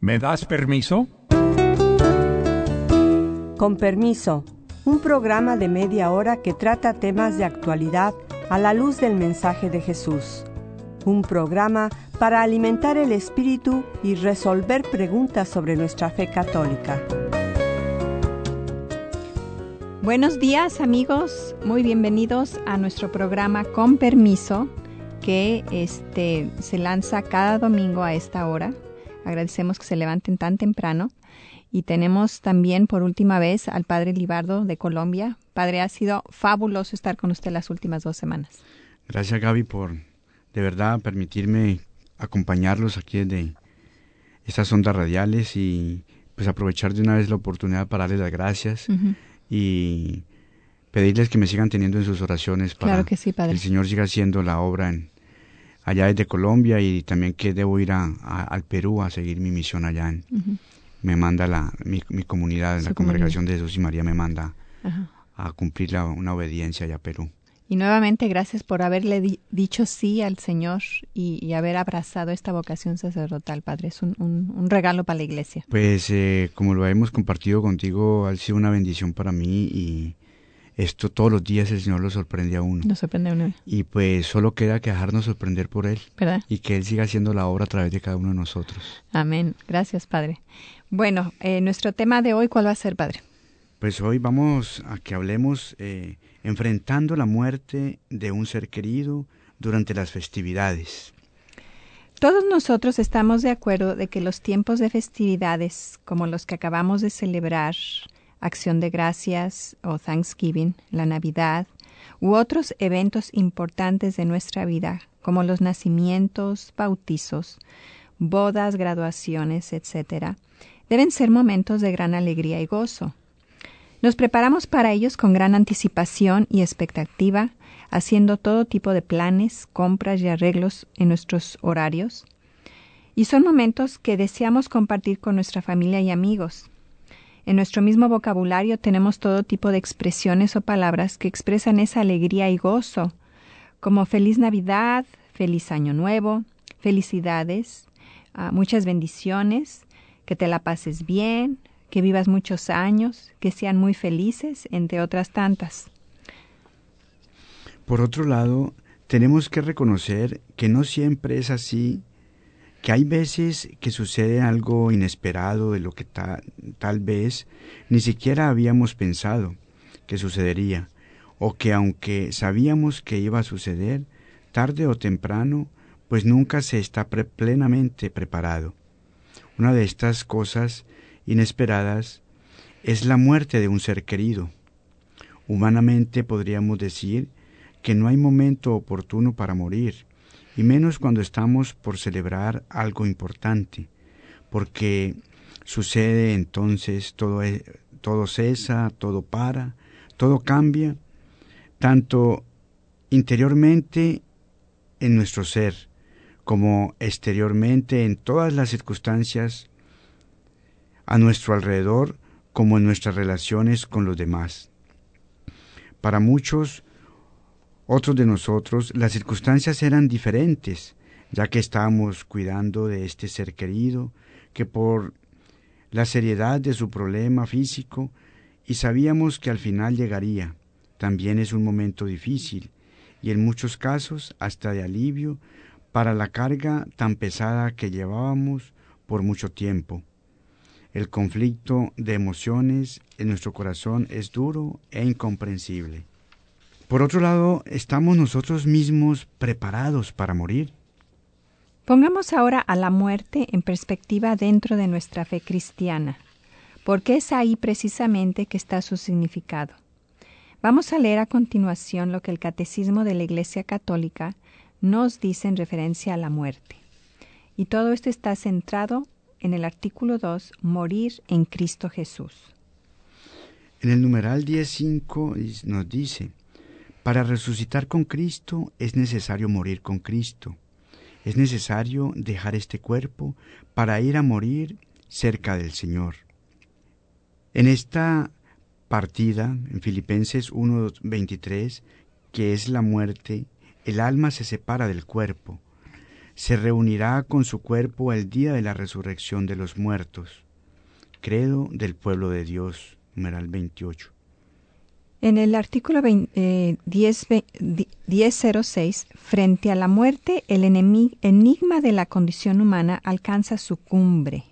¿Me das permiso? Con permiso, un programa de media hora que trata temas de actualidad a la luz del mensaje de Jesús. Un programa para alimentar el espíritu y resolver preguntas sobre nuestra fe católica. Buenos días, amigos, muy bienvenidos a nuestro programa Con Permiso, que se lanza cada domingo a esta hora. Agradecemos que se levanten tan temprano. Y tenemos también por última vez al Padre Libardo de Colombia. Padre, ha sido fabuloso estar con usted las últimas 2 semanas. Gracias, Gaby, por de verdad permitirme acompañarlos aquí desde estas ondas radiales y pues aprovechar de una vez la oportunidad para darles las gracias y pedirles que me sigan teniendo en sus oraciones para claro que sí, Padre. Que el Señor siga haciendo la obra allá desde Colombia, y también que debo ir al Perú a seguir mi misión allá. Me manda mi comunidad, la Congregación de Jesús y María me manda a cumplir una obediencia allá a Perú. Y nuevamente gracias por haberle dicho sí al Señor y haber abrazado esta vocación sacerdotal, Padre. Es un regalo para la Iglesia. Pues como lo hemos compartido contigo, ha sido una bendición para mí, y esto todos los días el Señor lo sorprende a uno. Nos sorprende a uno. Y pues solo queda que dejarnos sorprender por Él. ¿Verdad? Y que Él siga haciendo la obra a través de cada uno de nosotros. Amén. Gracias, Padre. Bueno, nuestro tema de hoy, ¿cuál va a ser, Padre? Pues hoy vamos a que hablemos enfrentando la muerte de un ser querido durante las festividades. Todos nosotros estamos de acuerdo de que los tiempos de festividades, como los que acabamos de celebrar, Acción de Gracias o Thanksgiving, la Navidad, u otros eventos importantes de nuestra vida, como los nacimientos, bautizos, bodas, graduaciones, etc., deben ser momentos de gran alegría y gozo. Nos preparamos para ellos con gran anticipación y expectativa, haciendo todo tipo de planes, compras y arreglos en nuestros horarios. Y son momentos que deseamos compartir con nuestra familia y amigos. En nuestro mismo vocabulario tenemos todo tipo de expresiones o palabras que expresan esa alegría y gozo, como Feliz Navidad, Feliz Año Nuevo, felicidades, muchas bendiciones, que te la pases bien, que vivas muchos años, que sean muy felices, entre otras tantas. Por otro lado, tenemos que reconocer que no siempre es así, que hay veces que sucede algo inesperado de lo que tal vez ni siquiera habíamos pensado que sucedería, o que aunque sabíamos que iba a suceder, tarde o temprano, pues nunca se está plenamente preparado. Una de estas cosas inesperadas es la muerte de un ser querido. Humanamente podríamos decir que no hay momento oportuno para morir, y menos cuando estamos por celebrar algo importante, porque sucede entonces todo cesa, todo para, todo cambia, tanto interiormente en nuestro ser, como exteriormente en todas las circunstancias a nuestro alrededor, como en nuestras relaciones con los demás. Para muchos otros de nosotros, las circunstancias eran diferentes, ya que estábamos cuidando de este ser querido, que por la seriedad de su problema físico, y sabíamos que al final llegaría. También es un momento difícil, y en muchos casos hasta de alivio para la carga tan pesada que llevábamos por mucho tiempo. El conflicto de emociones en nuestro corazón es duro e incomprensible. Por otro lado, ¿estamos nosotros mismos preparados para morir? Pongamos ahora a la muerte en perspectiva dentro de nuestra fe cristiana, porque es ahí precisamente que está su significado. Vamos a leer a continuación lo que el Catecismo de la Iglesia Católica nos dice en referencia a la muerte. Y todo esto está centrado en el artículo 2, morir en Cristo Jesús. En el numeral 10.5 nos dice: para resucitar con Cristo es necesario morir con Cristo. Es necesario dejar este cuerpo para ir a morir cerca del Señor. En esta partida, en Filipenses 1:23, que es la muerte, el alma se separa del cuerpo. se reunirá con su cuerpo el día de la resurrección de los muertos. Credo del pueblo de Dios, numeral 28. En el artículo 1006, frente a la muerte, el enigma de la condición humana alcanza su cumbre.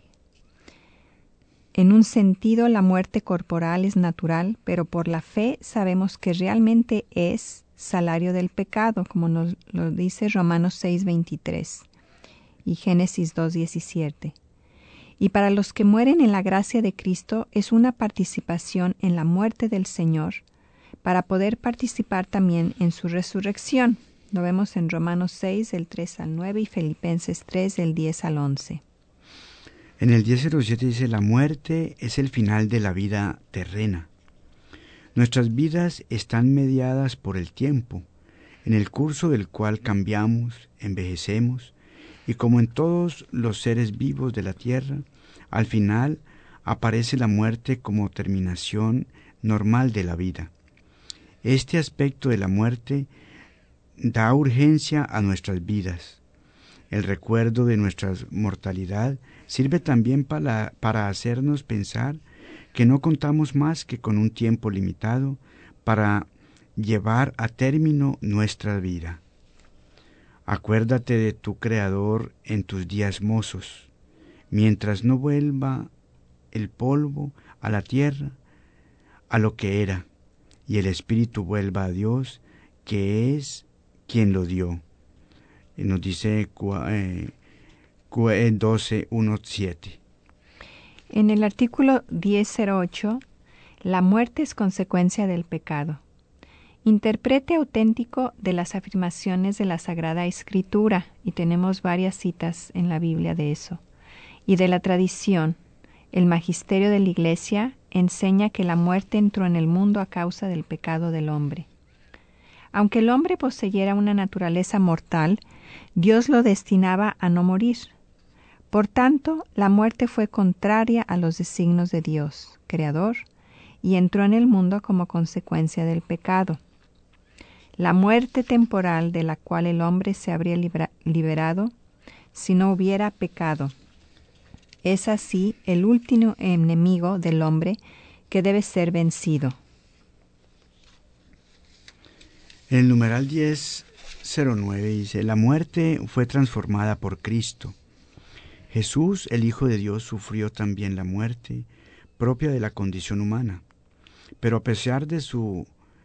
En un sentido, la muerte corporal es natural, pero por la fe sabemos que realmente es salario del pecado, como nos lo dice Romanos 6:23 y Génesis 2:17. Y para los que mueren en la gracia de Cristo es una participación en la muerte del Señor, para poder participar también en su resurrección. Lo vemos en Romanos 6, del 3 al 9 y Filipenses 3, del 10 al 11. En el 1007 dice, la muerte es el final de la vida terrena. Nuestras vidas están mediadas por el tiempo, en el curso del cual cambiamos, envejecemos, y como en todos los seres vivos de la tierra, al final aparece la muerte como terminación normal de la vida. Este aspecto de la muerte da urgencia a nuestras vidas. El recuerdo de nuestra mortalidad sirve también para hacernos pensar que no contamos más que con un tiempo limitado para llevar a término nuestra vida. Acuérdate de tu Creador en tus días mozos, mientras no vuelva el polvo a la tierra, a lo que era, y el espíritu vuelva a Dios, que es quien lo dio. Nos dice 12:1-7. En el artículo 1008, la muerte es consecuencia del pecado. Interprete auténtico de las afirmaciones de la Sagrada Escritura, y tenemos varias citas en la Biblia de eso, y de la tradición. El magisterio de la Iglesia enseña que la muerte entró en el mundo a causa del pecado del hombre. Aunque el hombre poseyera una naturaleza mortal, Dios lo destinaba a no morir. Por tanto, la muerte fue contraria a los designios de Dios, Creador, y entró en el mundo como consecuencia del pecado. La muerte temporal de la cual el hombre se habría liberado si no hubiera pecado. Es así el último enemigo del hombre que debe ser vencido. En el numeral 1009 dice, la muerte fue transformada por Cristo. Jesús, el Hijo de Dios, sufrió también la muerte propia de la condición humana, pero a pesar de su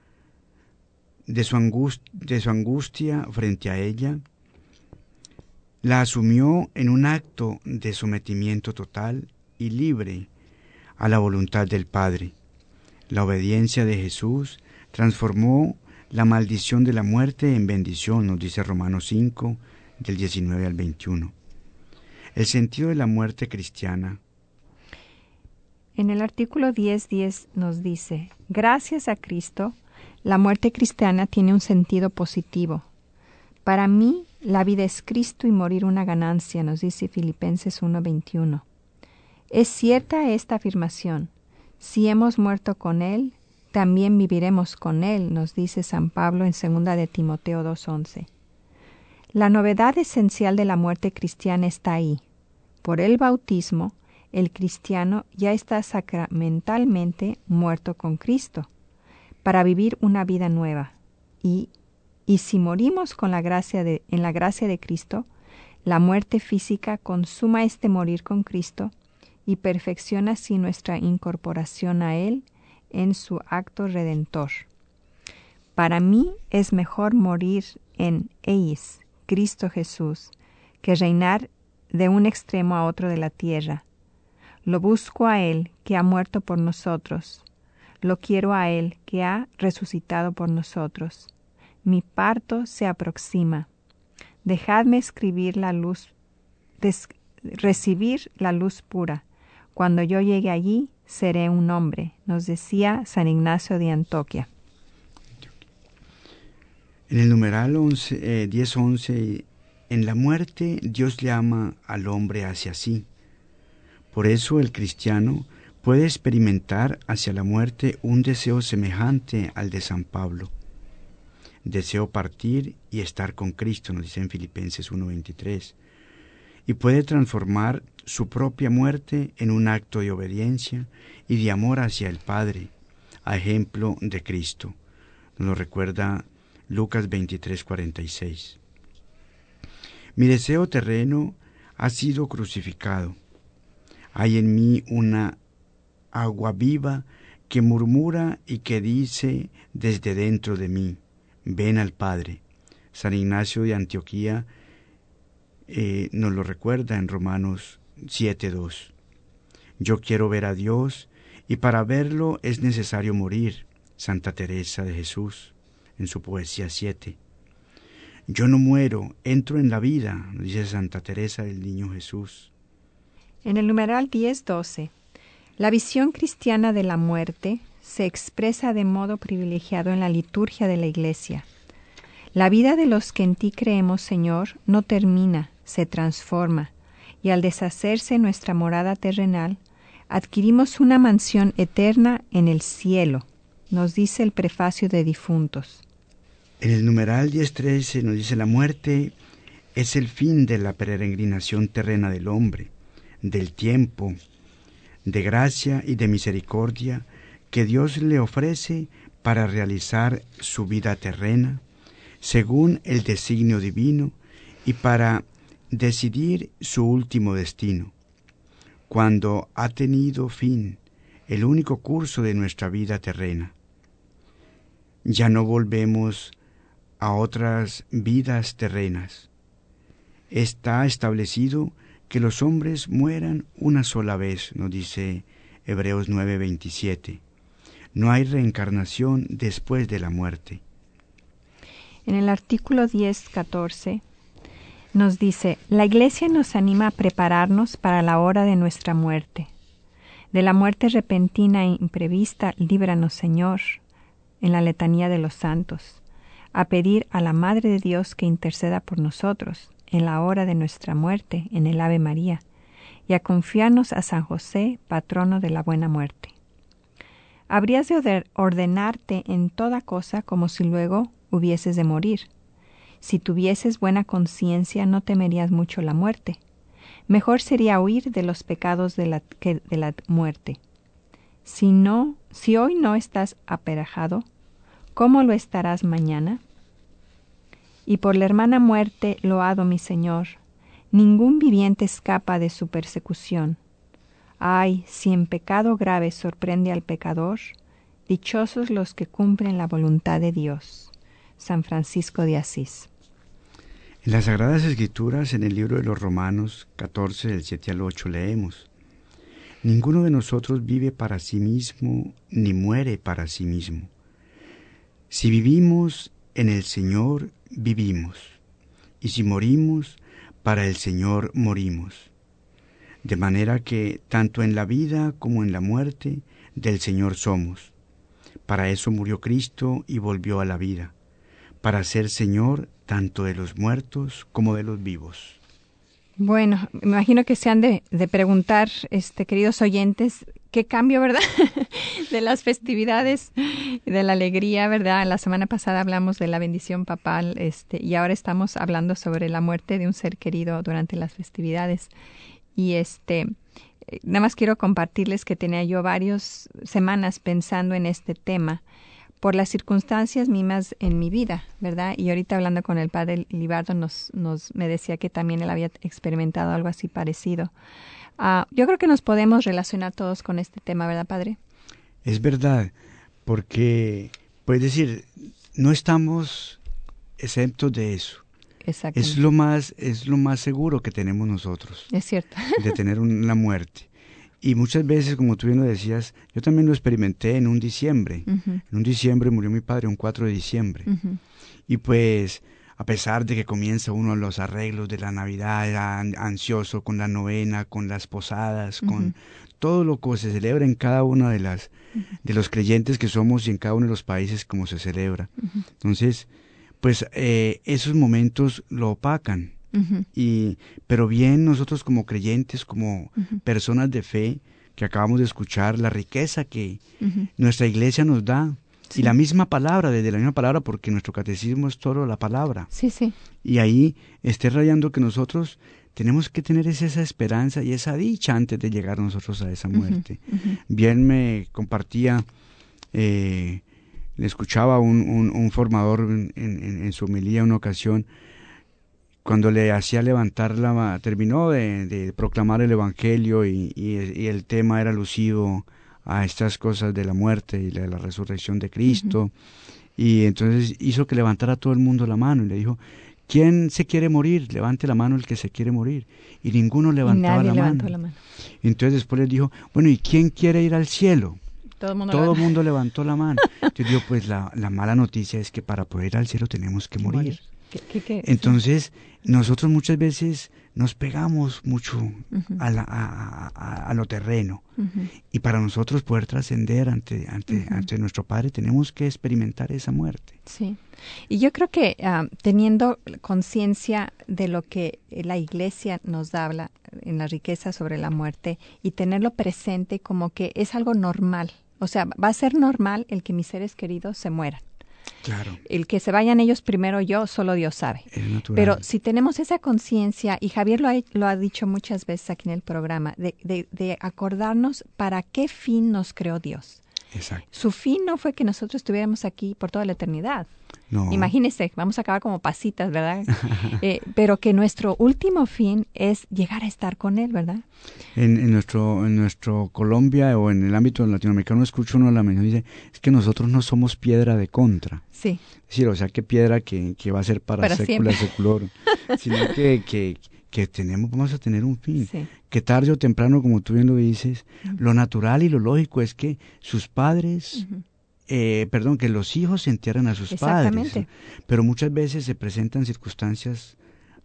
angustia frente a ella, la asumió en un acto de sometimiento total y libre a la voluntad del Padre. La obediencia de Jesús transformó la maldición de la muerte en bendición, nos dice Romanos 5, del 19 al 21. El sentido de la muerte cristiana. En el artículo 10:10 nos dice, gracias a Cristo, la muerte cristiana tiene un sentido positivo. Para mí, la vida es Cristo y morir una ganancia, nos dice Filipenses 1:21. Es cierta esta afirmación. Si hemos muerto con Él, también viviremos con Él, nos dice San Pablo en 2 de Timoteo 2:11. La novedad esencial de la muerte cristiana está ahí. Por el bautismo, el cristiano ya está sacramentalmente muerto con Cristo, para vivir una vida nueva. Y si morimos en la gracia de Cristo, la muerte física consuma este morir con Cristo y perfecciona así nuestra incorporación a Él en su acto redentor. Para mí es mejor morir en eis, Cristo Jesús, que reinar de un extremo a otro de la tierra. Lo busco a Él, que ha muerto por nosotros. Lo quiero a Él, que ha resucitado por nosotros. Mi parto se aproxima. Dejadme recibir la luz pura. Cuando yo llegue allí, seré un hombre, nos decía San Ignacio de Antioquía. En el numeral 10:11, en la muerte Dios llama al hombre hacia sí. Por eso el cristiano puede experimentar hacia la muerte un deseo semejante al de San Pablo. deseo partir y estar con Cristo, nos dice en Filipenses 1:23. Y puede transformar su propia muerte en un acto de obediencia y de amor hacia el Padre, a ejemplo de Cristo. Nos lo recuerda Lucas 23:46. Mi deseo terreno ha sido crucificado. Hay en mí una agua viva que murmura y que dice desde dentro de mí, ven al Padre. San Ignacio de Antioquía nos lo recuerda en Romanos 7:2. Yo quiero ver a Dios y para verlo es necesario morir. Santa Teresa de Jesús, en su Poesía 7. Yo no muero, entro en la vida, dice Santa Teresa del Niño Jesús. En el numeral 10:12, la visión cristiana de la muerte se expresa de modo privilegiado en la liturgia de la Iglesia. La vida de los que en ti creemos, Señor, no termina, se transforma, y al deshacerse nuestra morada terrenal, adquirimos una mansión eterna en el cielo, nos dice el prefacio de Difuntos. En el numeral 10:13 nos dice: la muerte es el fin de la peregrinación terrena del hombre, del tiempo, de gracia y de misericordia que Dios le ofrece para realizar su vida terrena, según el designio divino, y para decidir su último destino. Cuando ha tenido fin el único curso de nuestra vida terrena, ya no volvemos a otras vidas terrenas. Está establecido que los hombres mueran una sola vez, nos dice Hebreos 9:27. No hay reencarnación después de la muerte. En el artículo 10:14 nos dice: la Iglesia nos anima a prepararnos para la hora de nuestra muerte. De la muerte repentina e imprevista, líbranos, Señor, en la letanía de los santos, a pedir a la Madre de Dios que interceda por nosotros en la hora de nuestra muerte, en el Ave María, y a confiarnos a San José, patrono de la buena muerte. Habrías de ordenarte en toda cosa como si luego hubieses de morir. Si tuvieses buena conciencia, no temerías mucho la muerte. Mejor sería huir de los pecados que de la muerte. Si hoy no estás aperejado, ¿cómo lo estarás mañana? Y por la hermana muerte loado mi Señor, ningún viviente escapa de su persecución. Ay, si en pecado grave sorprende al pecador, dichosos los que cumplen la voluntad de Dios. San Francisco de Asís. En las Sagradas Escrituras, en el libro de los Romanos 14, del 7 al 8, leemos: ninguno de nosotros vive para sí mismo, ni muere para sí mismo. Si vivimos, en el Señor vivimos, y si morimos, para el Señor morimos. De manera que, tanto en la vida como en la muerte, del Señor somos. Para eso murió Cristo y volvió a la vida, para ser Señor tanto de los muertos como de los vivos. Bueno, me imagino que se han de preguntar, queridos oyentes, qué cambio, ¿verdad? De las festividades, de la alegría, ¿verdad? La semana pasada hablamos de la bendición papal, y ahora estamos hablando sobre la muerte de un ser querido durante las festividades. Y nada más quiero compartirles que tenía yo varias semanas pensando en este tema por las circunstancias mismas en mi vida, ¿verdad? Y ahorita hablando con el padre Libardo me decía que también él había experimentado algo así parecido. Yo creo que nos podemos relacionar todos con este tema, ¿verdad, padre? Es verdad, porque, puedes decir, no estamos exentos de eso. Es lo más seguro que tenemos nosotros. Es cierto. De tener la muerte. Y muchas veces, como tú bien lo decías, yo también lo experimenté en un diciembre. Uh-huh. En un diciembre murió mi padre, un 4 de diciembre. Uh-huh. Y pues, a pesar de que comienza uno los arreglos de la Navidad, ansioso con la novena, con las posadas, uh-huh, con todo lo que se celebra en cada una de los creyentes que somos y en cada uno de los países como se celebra. Uh-huh. Entonces, pues esos momentos lo opacan. Uh-huh. Pero bien nosotros como creyentes, como uh-huh, personas de fe, que acabamos de escuchar la riqueza que uh-huh, nuestra iglesia nos da Sí. Y la misma palabra, desde la misma palabra, porque nuestro catecismo es todo la palabra. Sí, sí. Y ahí esté rayando que nosotros tenemos que tener esa esperanza y esa dicha antes de llegar nosotros a esa muerte. Bien me compartía, le escuchaba un formador en su homilía una ocasión, cuando le hacía levantar terminó de proclamar el Evangelio y el tema era alusivo a estas cosas de la muerte y de la resurrección de Cristo, y entonces hizo que levantara todo el mundo la mano y le dijo: ¿quién se quiere morir? Levante la mano el que se quiere morir. Y ninguno levantaba la mano. Y entonces después les dijo: bueno, ¿y quién quiere ir al cielo? Todo el mundo levantó la mano. Entonces dijo: pues la mala noticia es que para poder ir al cielo tenemos que morir. Entonces, nosotros muchas veces nos pegamos mucho a lo terreno. Y para nosotros poder trascender ante nuestro Padre tenemos que experimentar esa muerte. Sí. Y yo creo que teniendo conciencia de lo que la Iglesia nos habla en la riqueza sobre la muerte y tenerlo presente como que es algo normal. O sea, va a ser normal el que mis seres queridos se mueran. Claro. El que se vayan ellos primero yo, solo Dios sabe. Es natural. Pero si tenemos esa conciencia, y Javier lo ha dicho muchas veces aquí en el programa, de acordarnos para qué fin nos creó Dios. Exacto. Su fin no fue que nosotros estuviéramos aquí por toda la eternidad. No. Imagínese, vamos a acabar como pasitas, ¿verdad? Pero que nuestro último fin es llegar a estar con Él, ¿verdad? En nuestro Colombia o en el ámbito latinoamericano escucho uno de la mención, dice: es que nosotros no somos piedra de contra. Sí. Es decir, o sea, que piedra que va a ser para sécula seculorum, sino que vamos a tener un fin. Sí. Que tarde o temprano, como tú bien lo dices, lo natural y lo lógico es que sus padres... que los hijos se entierran a sus padres, pero muchas veces se presentan circunstancias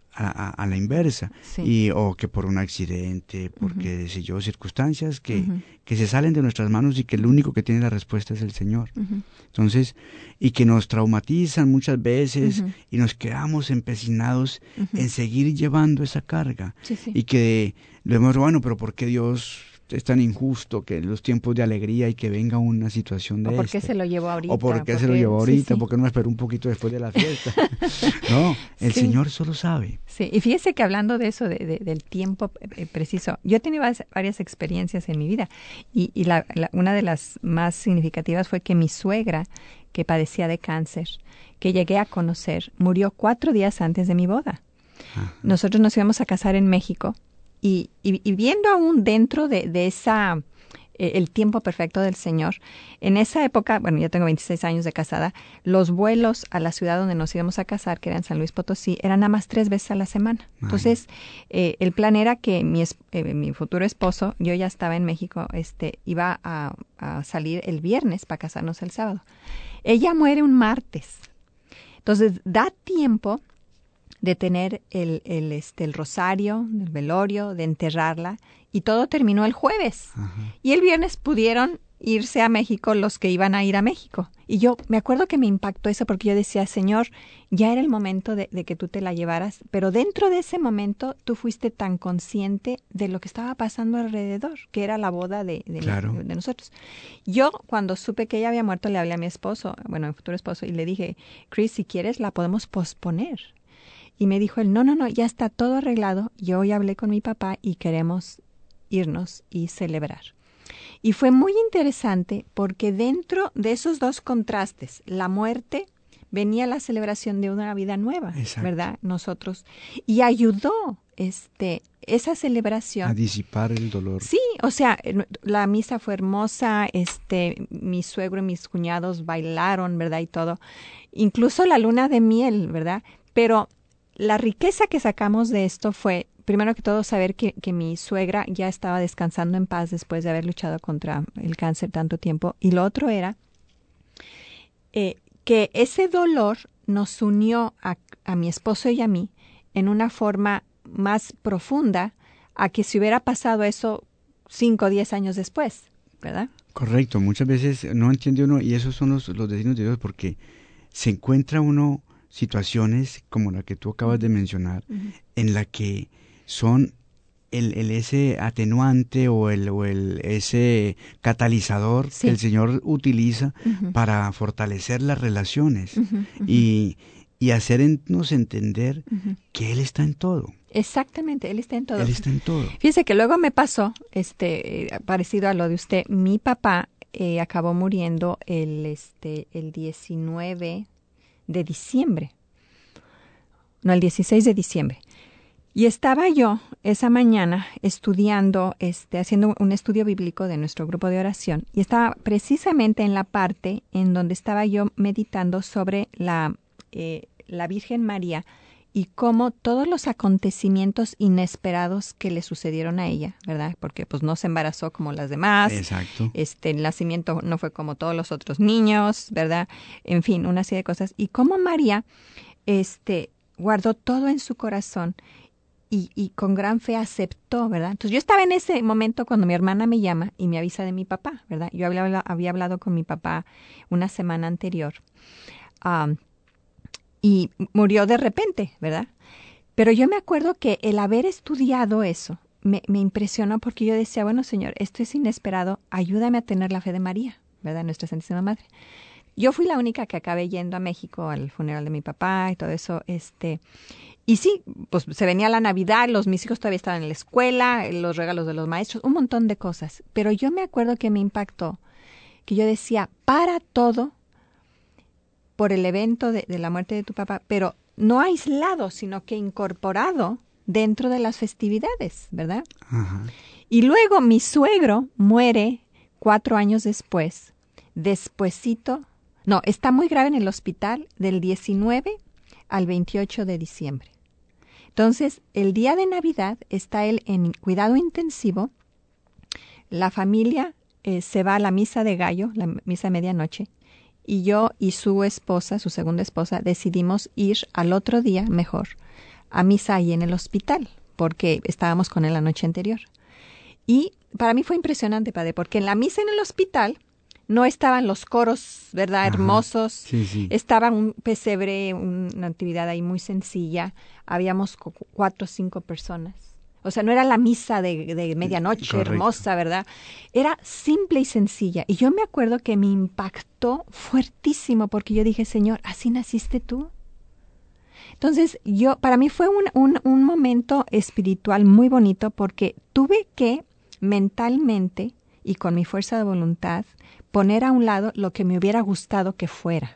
a la inversa, sí. o que por un accidente, porque circunstancias que se salen de nuestras manos y que el único que tiene la respuesta es el Señor. Entonces, y que nos traumatizan muchas veces y nos quedamos empecinados en seguir llevando esa carga, y que lo hemos bueno, pero ¿por qué Dios es tan injusto que en los tiempos de alegría y que venga una situación de ¿O por qué se lo llevó ahorita? ¿O por qué se lo llevó ahorita? ¿Por qué no me esperó un poquito después de la fiesta? No, el Señor solo sabe. Sí, y fíjese que hablando de eso, del tiempo preciso, yo he tenido varias experiencias en mi vida y una de las más significativas fue que mi suegra, que padecía de cáncer, que llegué a conocer, murió 4 días antes de mi boda. Ajá. Nosotros nos íbamos a casar en México. Y viendo aún dentro de esa el tiempo perfecto del Señor, en esa época, bueno, yo tengo 26 años de casada, los vuelos a la ciudad donde nos íbamos a casar, que era en San Luis Potosí, eran nada más 3 veces a la semana. Ay. Entonces, el plan era que mi futuro esposo, yo ya estaba en México, iba a salir el viernes para casarnos el sábado. Ella muere un martes. Entonces, da tiempo de tener el rosario, el velorio, de enterrarla, y todo terminó el jueves. Ajá. Y el viernes pudieron irse a México los que iban a ir a México. Y yo me acuerdo que me impactó eso porque yo decía: Señor, ya era el momento de que tú te la llevaras, pero dentro de ese momento tú fuiste tan consciente de lo que estaba pasando alrededor, que era la boda de nosotros. Yo, cuando supe que ella había muerto, le hablé a mi esposo, bueno, mi futuro esposo, y le dije: Chris, si quieres la podemos posponer. Y me dijo él: no, ya está todo arreglado. Yo hoy hablé con mi papá y queremos irnos y celebrar. Y fue muy interesante porque dentro de esos dos contrastes, la muerte, venía la celebración de una vida nueva, exacto, ¿verdad? Nosotros. Y ayudó esa celebración a disipar el dolor. Sí, o sea, la misa fue hermosa, mi suegro y mis cuñados bailaron, ¿verdad? Y todo. Incluso la luna de miel, ¿verdad? Pero la riqueza que sacamos de esto fue, primero que todo, saber que mi suegra ya estaba descansando en paz después de haber luchado contra el cáncer tanto tiempo. Y lo otro era que ese dolor nos unió a mi esposo y a mí en una forma más profunda a que si hubiera pasado eso 5 o 10 años después, ¿verdad? Correcto. Muchas veces no entiende uno, y esos son los destinos de Dios, porque se encuentra uno situaciones como la que tú acabas de mencionar, en la que son ese atenuante o ese catalizador que el Señor utiliza para fortalecer las relaciones y hacernos entender que Él está en todo. Exactamente, Él está en todo. Él está en todo. Fíjese que luego me pasó, parecido a lo de usted, mi papá acabó muriendo el 19 de diciembre. No, el 16 de diciembre. Y estaba yo esa mañana estudiando, haciendo un estudio bíblico de nuestro grupo de oración. Y estaba precisamente en la parte en donde estaba yo meditando sobre la Virgen María y cómo todos los acontecimientos inesperados que le sucedieron a ella, ¿verdad? Porque pues no se embarazó como las demás. Exacto. El nacimiento no fue como todos los otros niños, ¿verdad? En fin, una serie de cosas. Y cómo María, guardó todo en su corazón y con gran fe aceptó, ¿verdad? Entonces yo estaba en ese momento cuando mi hermana me llama y me avisa de mi papá, ¿verdad? Yo había hablado con mi papá una semana anterior y murió de repente, ¿verdad? Pero yo me acuerdo que el haber estudiado eso me impresionó porque yo decía, bueno, Señor, esto es inesperado, ayúdame a tener la fe de María, ¿verdad? Nuestra Santísima Madre. Yo fui la única que acabé yendo a México al funeral de mi papá y todo eso, y sí, pues se venía la Navidad, mis hijos todavía estaban en la escuela, los regalos de los maestros, un montón de cosas. Pero yo me acuerdo que me impactó, que yo decía, para todo por el evento de la muerte de tu papá, pero no aislado, sino que incorporado dentro de las festividades, ¿verdad? Ajá. Y luego mi suegro muere 4 años después, está muy grave en el hospital del 19 al 28 de diciembre. Entonces, el día de Navidad está él en cuidado intensivo, la familia se va a la misa de gallo, la misa de medianoche, y yo y su esposa, su segunda esposa, decidimos ir al otro día, mejor, a misa ahí en el hospital, porque estábamos con él la noche anterior. Y para mí fue impresionante, padre, porque en la misa en el hospital no estaban los coros, ¿verdad? Ajá, hermosos. Sí. Estaba un pesebre, una actividad ahí muy sencilla. Habíamos 4 o 5 personas. O sea, no era la misa de medianoche. Correcto. Hermosa, ¿verdad? Era simple y sencilla. Y yo me acuerdo que me impactó fuertísimo porque yo dije, Señor, ¿así naciste tú? Entonces, para mí fue un momento espiritual muy bonito porque tuve que mentalmente y con mi fuerza de voluntad poner a un lado lo que me hubiera gustado que fuera.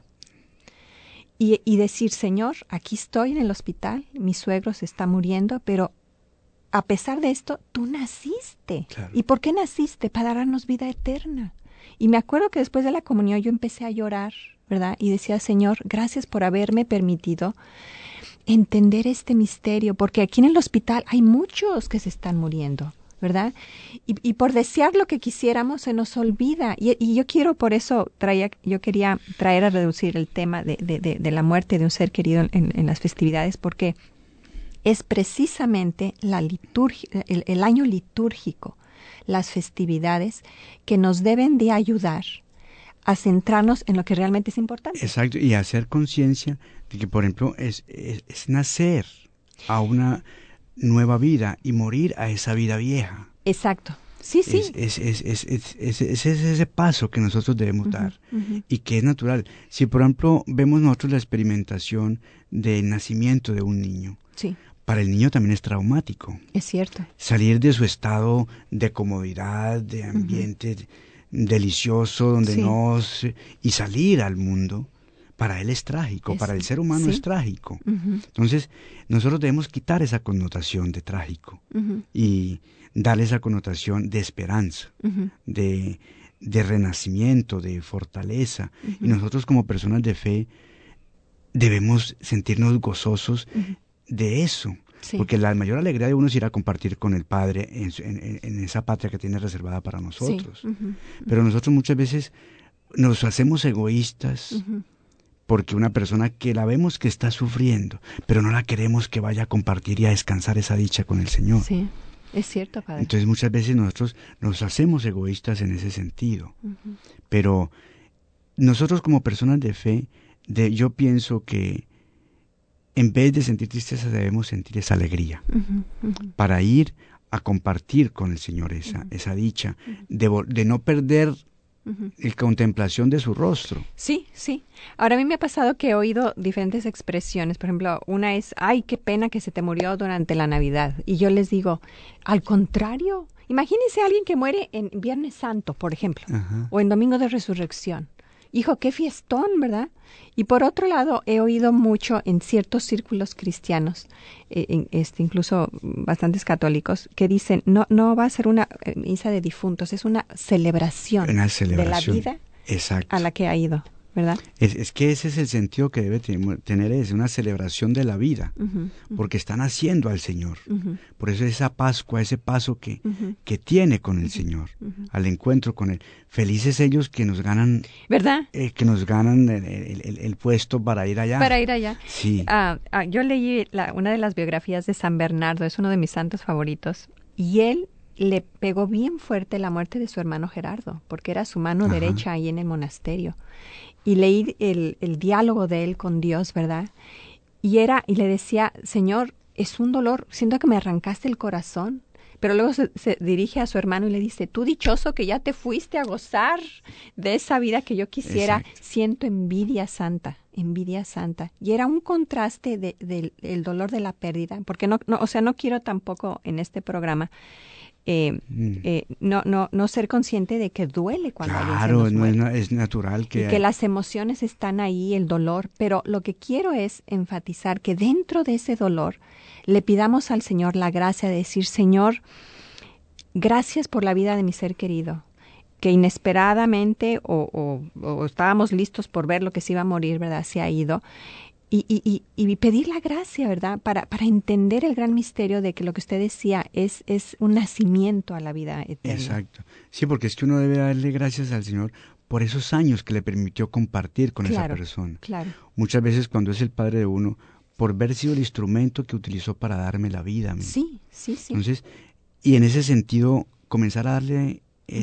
Y decir, Señor, aquí estoy en el hospital, mi suegro se está muriendo, pero a pesar de esto, tú naciste. Claro. ¿Y por qué naciste? Para darnos vida eterna. Y me acuerdo que después de la comunión yo empecé a llorar, ¿verdad? Y decía, Señor, gracias por haberme permitido entender este misterio, porque aquí en el hospital hay muchos que se están muriendo, ¿verdad? Y por desear lo que quisiéramos se nos olvida. Y yo quiero, por eso, yo quería traer a reducir el tema de la muerte de un ser querido en las festividades, porque es precisamente la liturgia, el año litúrgico, las festividades que nos deben de ayudar a centrarnos en lo que realmente es importante. Exacto, y hacer conciencia de que, por ejemplo, es nacer a una nueva vida y morir a esa vida vieja. Exacto. Sí. Es ese paso que nosotros debemos dar y que es natural. Si, por ejemplo, vemos nosotros la experimentación del nacimiento de un niño, sí, para el niño también es traumático. Es cierto. Salir de su estado de comodidad, de ambiente delicioso, donde y salir al mundo, para él es trágico, para el ser humano es trágico. Entonces, nosotros debemos quitar esa connotación de trágico y darle esa connotación de esperanza, de renacimiento, de fortaleza. Y nosotros como personas de fe debemos sentirnos gozosos de eso. Sí. Porque la mayor alegría de uno es ir a compartir con el Padre en esa patria que tiene reservada para nosotros. Sí. Pero nosotros muchas veces nos hacemos egoístas porque una persona que la vemos que está sufriendo, pero no la queremos que vaya a compartir y a descansar esa dicha con el Señor. Sí, es cierto, Padre. Entonces muchas veces nosotros nos hacemos egoístas en ese sentido. Pero nosotros como personas de fe, yo pienso que en vez de sentir tristeza debemos sentir esa alegría para ir a compartir con el Señor esa dicha, de no perder la contemplación de su rostro. Sí, sí. Ahora a mí me ha pasado que he oído diferentes expresiones. Por ejemplo, una es, ay, qué pena que se te murió durante la Navidad. Y yo les digo, al contrario, imagínense a alguien que muere en Viernes Santo, por ejemplo, o en Domingo de Resurrección. Hijo, qué fiestón, ¿verdad? Y por otro lado, he oído mucho en ciertos círculos cristianos, incluso bastantes católicos, que dicen, no va a ser una misa de difuntos, es una celebración de la vida a la que ha ido, ¿verdad? Es que ese es el sentido que debe tener, es una celebración de la vida, porque están haciendo al Señor. Por eso esa Pascua, ese paso que tiene con el Señor, al encuentro con Él. Felices ellos que nos ganan, ¿verdad? Que nos ganan el puesto para ir allá. Para ir allá. Sí. Yo leí una de las biografías de San Bernardo, es uno de mis santos favoritos, y él le pegó bien fuerte la muerte de su hermano Gerardo, porque era su mano derecha ahí en el monasterio. Y leí el diálogo de él con Dios, ¿verdad? Y le decía, Señor, es un dolor, siento que me arrancaste el corazón. Pero luego se dirige a su hermano y le dice, tú dichoso que ya te fuiste a gozar de esa vida que yo quisiera. Exacto. Siento envidia santa. Y era un contraste del dolor de la pérdida, porque no quiero tampoco en este programa no ser consciente de que duele cuando alguien se nos muere. Claro, es natural que las emociones están ahí, el dolor, pero lo que quiero es enfatizar que dentro de ese dolor le pidamos al Señor la gracia de decir, Señor, gracias por la vida de mi ser querido, que inesperadamente o estábamos listos por ver lo que se iba a morir, ¿verdad? Se ha ido. Y pedir la gracia, ¿verdad? Para entender el gran misterio de que lo que usted decía es un nacimiento a la vida eterna. Exacto. Sí, porque es que uno debe darle gracias al Señor por esos años que le permitió compartir con esa persona. Claro. Muchas veces cuando es el padre de uno, por haber sido el instrumento que utilizó para darme la vida a mí. Sí. Entonces, y en ese sentido, comenzar a darle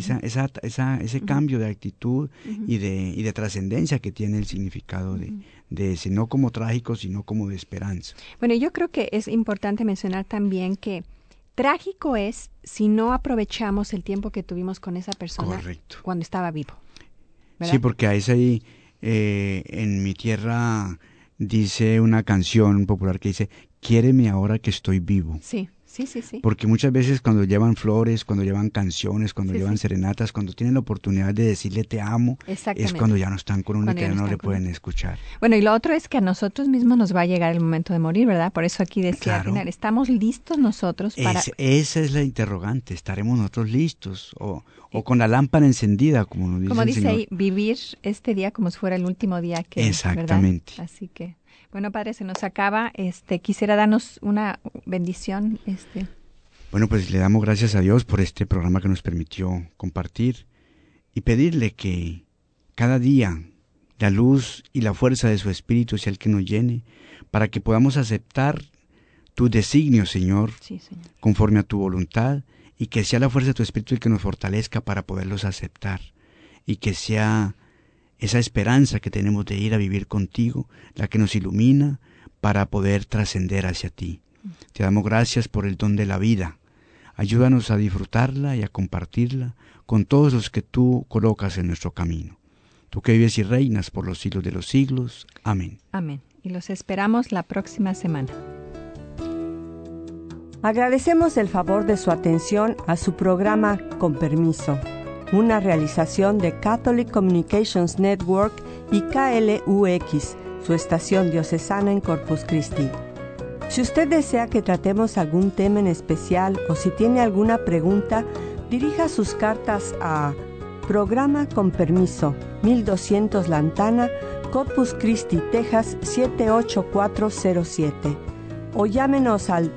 ese cambio de actitud y de trascendencia que tiene el significado de ese, no como trágico, sino como de esperanza. Bueno, yo creo que es importante mencionar también que trágico es si no aprovechamos el tiempo que tuvimos con esa persona. Correcto. Cuando estaba vivo, ¿verdad? Sí, porque a ese ahí, en mi tierra, dice una canción popular que dice, quiéreme ahora que estoy vivo. Sí. Porque muchas veces cuando llevan flores, cuando llevan canciones, cuando llevan serenatas, cuando tienen la oportunidad de decirle te amo, es cuando ya no están con uno y que ya no le pueden escuchar. Bueno, y lo otro es que a nosotros mismos nos va a llegar el momento de morir, ¿verdad? Por eso aquí decía al final, ¿estamos listos nosotros para...? Esa es la interrogante, ¿estaremos nosotros listos? O con la lámpara encendida, como nos dice como dice el Señor. ahí, vivir este día como si fuera el último día que... Exactamente. ¿verdad? Así que... Bueno, Padre, se nos acaba. Quisiera darnos una bendición. Bueno, pues le damos gracias a Dios por este programa que nos permitió compartir y pedirle que cada día la luz y la fuerza de su Espíritu sea el que nos llene para que podamos aceptar tus designios, Señor, conforme a tu voluntad, y que sea la fuerza de tu Espíritu el que nos fortalezca para poderlos aceptar, y que sea esa esperanza que tenemos de ir a vivir contigo, la que nos ilumina para poder trascender hacia ti. Te damos gracias por el don de la vida. Ayúdanos a disfrutarla y a compartirla con todos los que tú colocas en nuestro camino. Tú que vives y reinas por los siglos de los siglos. Amén. Amén. Y los esperamos la próxima semana. Agradecemos el favor de su atención a su programa Con Permiso, una realización de Catholic Communications Network y KLUX, su estación diocesana en Corpus Christi. Si usted desea que tratemos algún tema en especial o si tiene alguna pregunta, dirija sus cartas a Programa Con Permiso, 1200 Lantana, Corpus Christi, Texas 78407, o llámenos al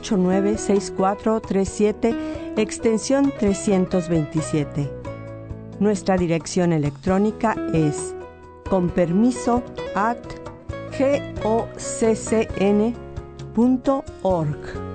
289-6437, extensión 327. Nuestra dirección electrónica es conpermiso@goccn.org.